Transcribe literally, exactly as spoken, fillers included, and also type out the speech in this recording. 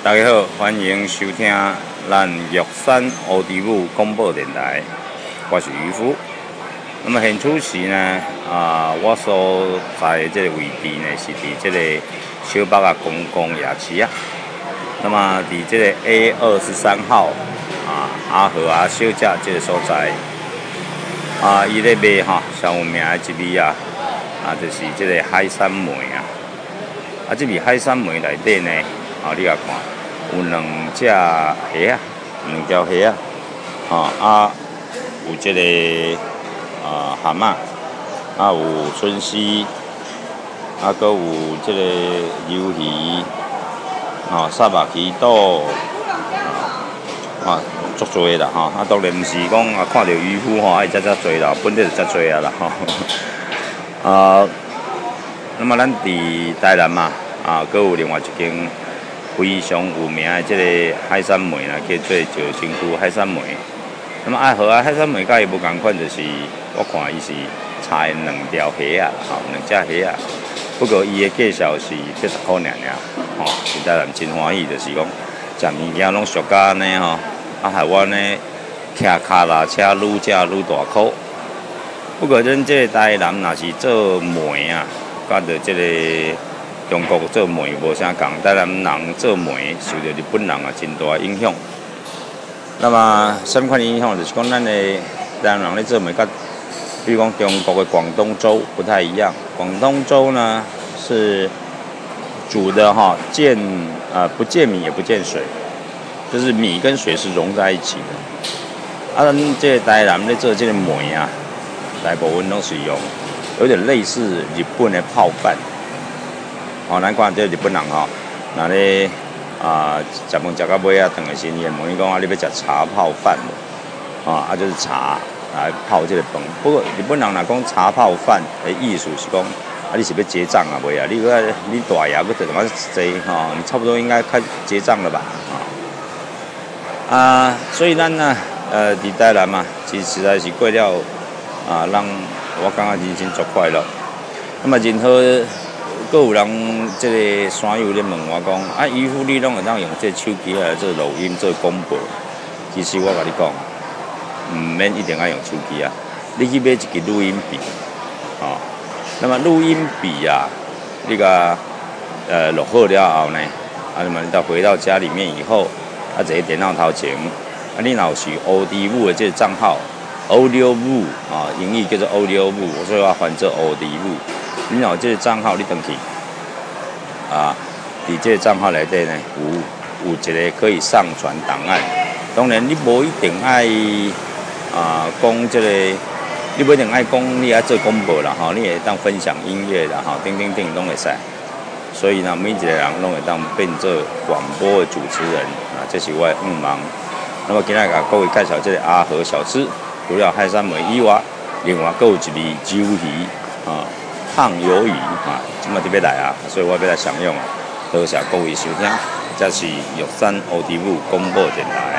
大家好，欢迎收听咱玉山乌猪母广播电台，我是渔夫。那么现此时呢，啊，我所在的这个位置呢，是伫这个小北啊公共夜市啊。那么伫这个 A 二十三号啊阿和啊小姐这个所在，啊，伊咧卖哈上有名的一味啊，啊，就是这个海参梅啊。啊，这味海参梅内底呢，啊，你啊看。有两只虾啊，两条虾啊，啊啊，有这个啊蛤蟆，啊有春丝，啊搁有这个鱿鱼，啊沙白鱼肚，啊足多啦吼，啊当然毋是讲啊看到渔夫吼爱遮遮多啦，本地就遮多啊啦吼，啊，那么咱伫台南嘛，啊搁有另外一间。非常有名的这个海参梅啦，叫做石清区海参梅。那么爱河啊海参梅甲伊无共款，就是我看伊是差两条虾啊，吼，两只虾啊。不过伊的介绍是八十块尔尔，吼，实在人真欢喜，就是讲食物件拢俗甲安尼吼，啊害我呢骑脚踏车愈食愈大口。不过咱这个台南若是做梅啊，甲着这个。中国做梅无啥共，台南人做梅受到日本人啊真大影响。那么什么款影响？就是讲咱的台南人咧做梅，甲比如讲中国的广东粥不太一样。广东粥呢是煮的哈见呃不见米也不见水，就是米跟水是融在一起的。啊，咱这台南咧做这个梅啊，大部分都是用有点类似日本的泡饭。哦，咱看这日本人吼，那咧啊，食饭食到尾啊，等个时伊问伊讲啊，你要食茶泡饭无？啊，啊就是茶来泡这个饭。不过日本人若讲茶泡饭的意思是讲，啊你是要结账啊未啊？你个你大爷要做什么坐吼？你差不多应该开结账了吧？啊，啊，所以咱呢，呃，伫台南嘛，其实实在是过了啊，让我感觉人生足快乐。那么然后。阁有人即个山友咧问我讲，啊，渔夫你拢会当用这手机来做录音做广播？其实我甲你讲，毋免一定要用手机啊，你去买一支录音笔，哦，那么录音笔啊，你甲呃录好了后呢，啊，那么你到回到家里面以后，啊，坐喺电脑头前，啊，你若是 Audio 的这个账号 ，Audio 啊，英语叫做 Audio， 所以我翻做 Audio。你若有这个账号，你登去啊，伫这个账号内底呢，有有一个可以上传档案。当然，你无一定爱啊讲这个，你不一定爱讲你爱做广播啦吼，你会当分享音乐啦吼，叮叮叮拢会使。所以呢，每一个人拢会当变做广播的主持人啊，这是我的愿望。那么今日甲各位介绍这个阿和小吃，除了海参梅以外，另外还有一味鱿鱼啊。烫鱿鱼啊，今麦特别来啊，所以我要来享用。多谢各位收听，这是玉山乌猪母广播电台。